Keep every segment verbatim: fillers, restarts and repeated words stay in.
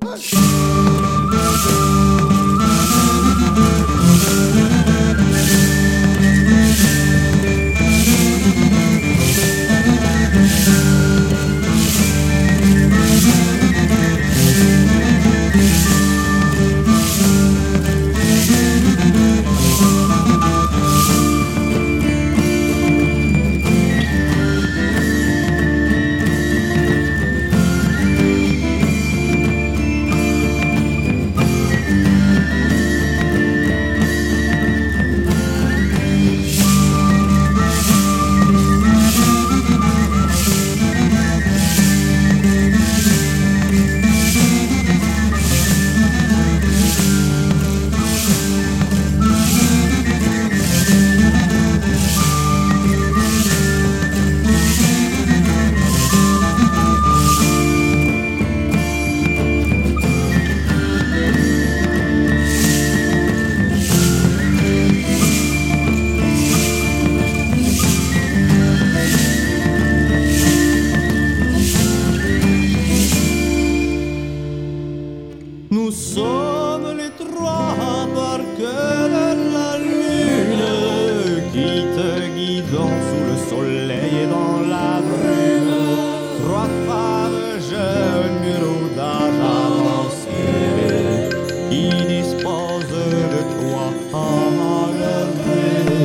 Nous sommes les trois barques de la lune qui te guident sous le soleil et dans la brume. Trois femmes jeunes, mûres d'âge avancé, qui disposent de toi à rêver.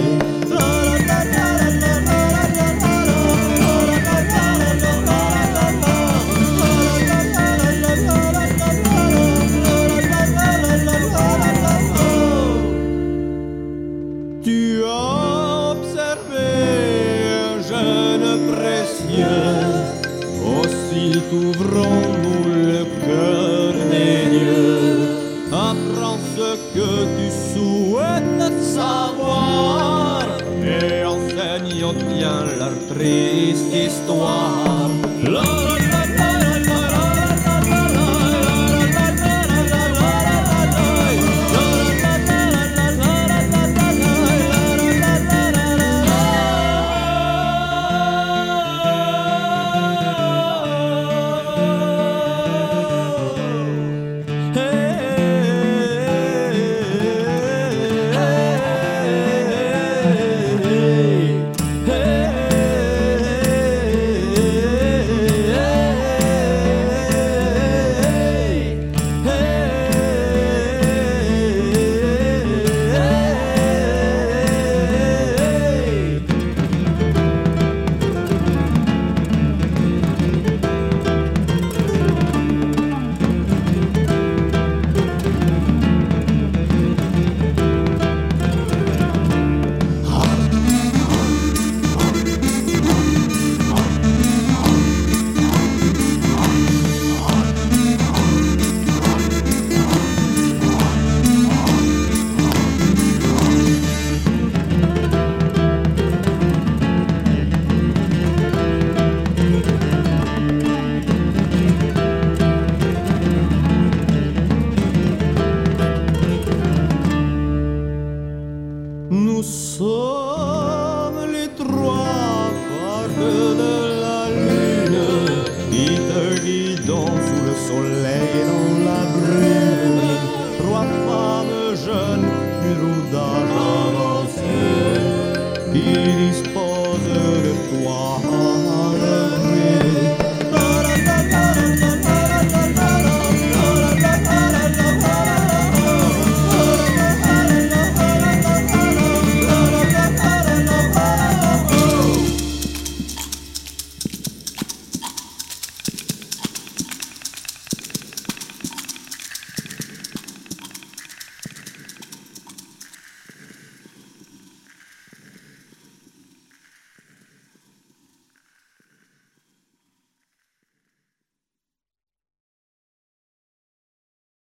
Tu as observé un jeune précieux, aussi t'ouvrons-nous le cœur des dieux. Apprends ce que tu souhaites savoir et enseigne bien leur triste histoire. La, la, la, nous sommes les trois barques de la lune qui te guident sous le soleil et dans la brume. Trois femmes jeunes, mûres d'âge avancé, qui disent